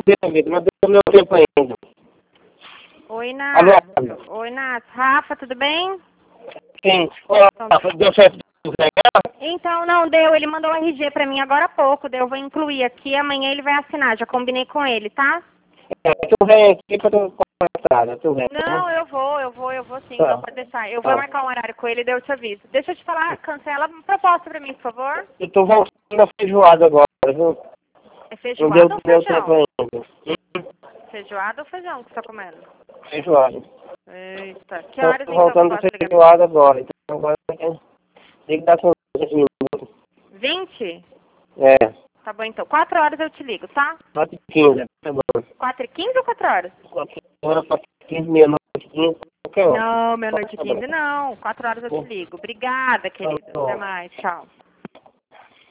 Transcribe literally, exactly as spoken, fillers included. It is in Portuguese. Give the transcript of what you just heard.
deu, vida, mas deu meu tempo ainda. Oi, Alô? Nath. Oi, Nath. Rafa, tudo bem? Sim. Olá, deu certo do legal? Então, não deu. Ele mandou o R G pra mim agora há pouco. Daí eu vou incluir aqui. Amanhã ele vai assinar. Já combinei com ele, tá? É, tu vem aqui pra tu conversar, tu vem. Não, eu vou, eu vou, eu vou sim. Tá. Não pode deixar. Eu vou Tá. marcar um horário com ele e daí eu te aviso. Deixa eu te falar. Cancela uma proposta pra mim, por favor. Eu tô voltando a feijoada agora, viu? É Não deu feijoada ou meu tempo feijão? ainda. Hum, Feijoada ou feijão que você tá comendo? Feijoada. Eita. Que Tô horas então que eu voltando a posso ligar? feijoada agora, então agora tem que dar com vinte minutos. vinte? É, Tá bom então. quatro horas eu te ligo, tá? quatro e quinze, tá bom. quatro e quinze ou quatro horas? Qualquer hora, quatro e quinze, meia-noite, quinze, qualquer hora. Não, meia-noite e Tá bom. quinze não. quatro horas eu te ligo. Obrigada, querido. Até mais. Tchau.